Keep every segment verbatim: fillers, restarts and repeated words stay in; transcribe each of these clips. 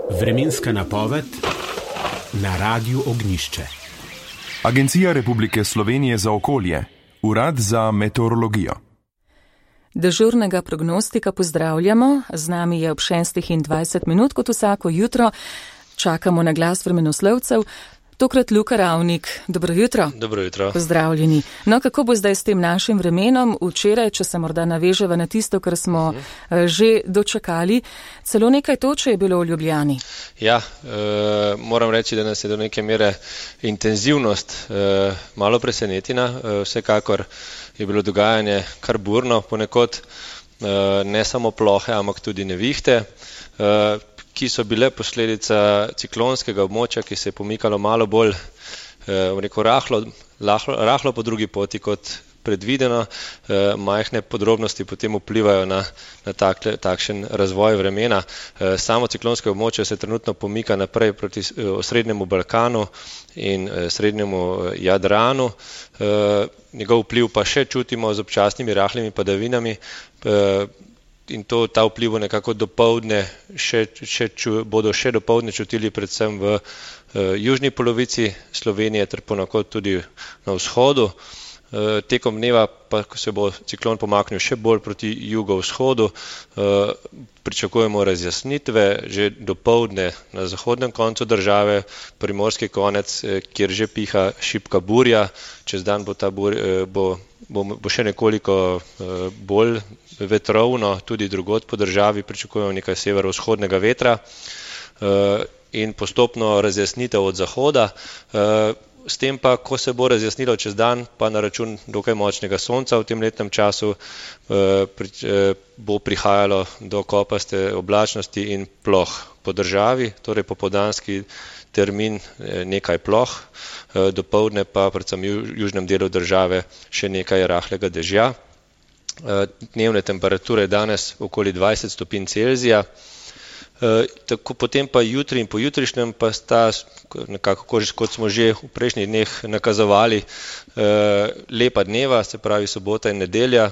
Vremenska napoved na Radiu Ognjišče. Agencija Republike Slovenije za okolje, Urad za meteorologijo. Dežurnega prognostika pozdravljamo, z nami je ob šestih in dvajset minut, kot vsako jutro. Čakamo na glas vremenoslovcev. Tokrat Luka Ravnik. Dobro jutro. Dobro jutro. Pozdravljeni. No, kako bo zdaj s tem našim vremenom? Včeraj, če se morda naveževa na tisto, kar smo uh-huh. že dočakali, celo nekaj toče je bilo v Ljubljani. Ja, e, moram reči, da nas je do neke mere intenzivnost e, malo presenetina. E, vsekakor je bilo dogajanje kar burno, ponekod e, ne samo plohe, ampak tudi nevihte. E, ki so bile posledica ciklonskega območja, ki se je pomikalo malo bolj eh, rekel, rahlo, lahlo, rahlo po drugi poti kot predvideno. Eh, majhne podrobnosti potem vplivajo na, na tak, takšen razvoj vremena. Eh, samo ciklonsko območje se trenutno pomika naprej proti eh, osrednjemu Balkanu in eh, srednjemu Jadranu. Eh, njegov vpliv pa še čutimo z občasnimi rahlimi padavinami. Eh, In to, ta vpliv bo nekako dopoldne, še, še ču, bodo še dopoldne čutili predvsem v uh, južni polovici Slovenije, ter ponekod tudi na vzhodu. Uh, tekom dneva pa, ko se bo ciklon pomaknil še bolj proti jugovzhodu, uh, pričakujemo razjasnitve že dopoldne na zahodnem koncu države, primorski konec, eh, kjer že piha šibka burja. Čez dan bo ta burja, eh, bo, bo, bo še nekoliko eh, bolj vetrovno, tudi drugod po državi pričakujemo nekaj severovzhodnega vetra in postopno razjasnitev od zahoda. S tem pa, ko se bo razjasnilo čez dan, pa na račun dokaj močnega sonca v tem letnem času, bo prihajalo do kopaste oblačnosti in ploh po državi, torej popoldanski termin nekaj ploh, dopoldne pa predvsem v južnem delu države še nekaj rahlega dežja. Dnevne temperature danes okoli dvajset stopinj Celzija, tako potem pa jutri in pojutrišnjem pa sta, nekako kot smo že v prejšnjih dneh nakazovali, lepa dneva, se pravi sobota in nedelja.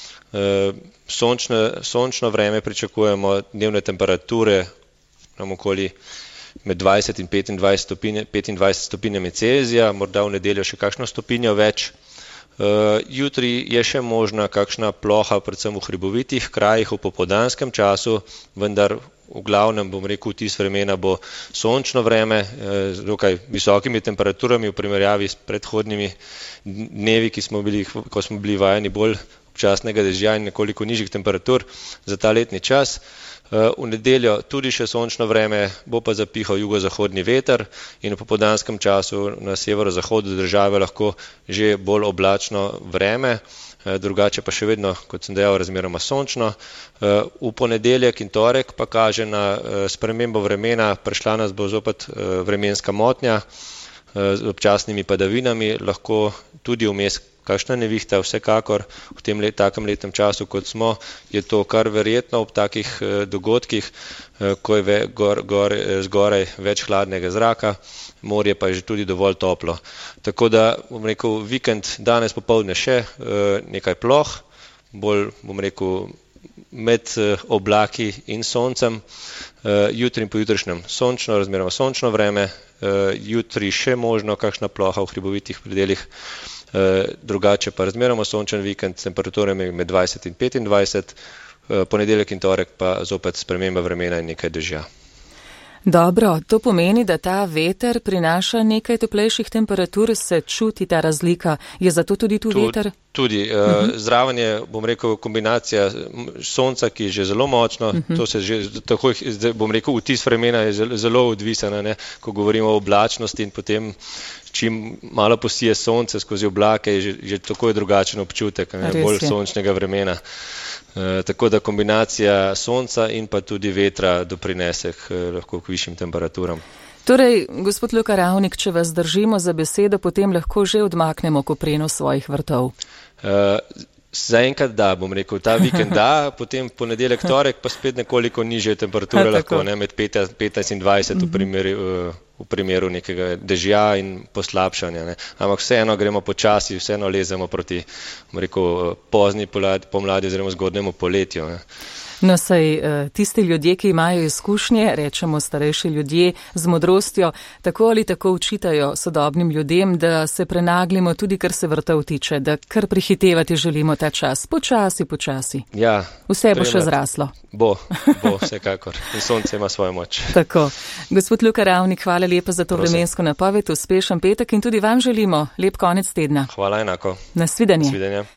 Sončno, sončno vreme pričakujemo, dnevne temperature nam okoli med dvajset in petindvajset, stopinje, petindvajset stopinjami Celzija, morda v nedeljo še kakšno stopinjo več. Uh, jutri je še možna kakšna ploha, predvsem v hribovitih krajih v popoldanskem času, vendar v glavnem, bom rekel, vtis vremena bo sončno vreme z dokaj visokimi temperaturami v primerjavi s predhodnimi dnevi, ki smo bili, ko smo bili vajeni bolj občasnega dežja in nekoliko nižjih temperatur za ta letni čas. V nedeljo tudi še sončno vreme, bo pa zapihal jugozahodni veter in v popoldanskem času na severozahodu države lahko že bolj oblačno vreme, drugače pa še vedno, kot sem dejal, razmeroma sončno. V ponedeljek in torek pa kaže na spremembo vremena, prišla nas bo zopet vremenska motnja z občasnimi padavinami, lahko tudi vmes kakšna nevihta, vsekakor v tem let, takem letnem času, kot smo, je to kar verjetno ob takih eh, dogodkih, eh, ko je ve, gor, gor, eh, zgoraj več hladnega zraka, morje pa je že tudi dovolj toplo. Tako da, bom rekel, vikend danes popoldne še eh, nekaj ploh, bolj, bom rekel, med eh, oblaki in soncem, eh, jutri in pojutrišnjem sončno, razmeroma sončno vreme, eh, jutri še možno kakšna ploha v hribovitih predeljih, drugače pa razmeroma sončen vikend, temperaturami med dvajset in petindvajset, ponedeljek in torek pa zopet sprememba vremena in nekaj dežja. Dobro, to pomeni, da ta veter prinaša nekaj toplejših temperatur, se čuti ta razlika. Je zato tudi tu veter? Tudi. Uh-huh. Zraven je, bom rekel, kombinacija sonca, ki je že zelo močno, uh-huh. to se že, tako, bom rekel, vtis vremena je zelo, zelo odvisen, ne? Ko govorimo o oblačnosti in potem čim malo posije sonce skozi oblake, je že, že tako je drugačen občutek, ne? Bolj sončnega vremena. E, tako da kombinacija sonca in pa tudi vetra doprinese k, lahko k višjim temperaturam. Torej, gospod Luka Ravnik, če vas držimo za besedo, potem lahko že odmaknemo kopreno svojih vrtov. E, Zaenkrat da, bom rekel, ta vikend da, potem ponedeljek, torek pa spet nekoliko nižje temperature lahko, ne, med petnajst in dvajset v primeru, v primeru nekega dežja in poslabšanja. Ne. Ampak vseeno gremo počasi, vseeno lezemo proti, bom rekel, pozni pomladi oziroma zgodnemu poletju. Ne. No, saj tisti ljudje, ki imajo izkušnje, rečemo starejši ljudje, z modrostjo, tako ali tako učitajo sodobnim ljudem, da se prenaglimo tudi, kar se vrtov tiče, da kar prihitevati želimo ta čas. Počasi, počasi. Ja, vse bo še zraslo. Bo, bo, vsekakor. In sonce ima svojo moč. Tako. Gospod Luka Ravnik, hvala lepa za to Prosim. vremensko napoved, uspešen petek in tudi vam želimo lep konec tedna. Hvala enako. Nasvidenje. Nasvidenje.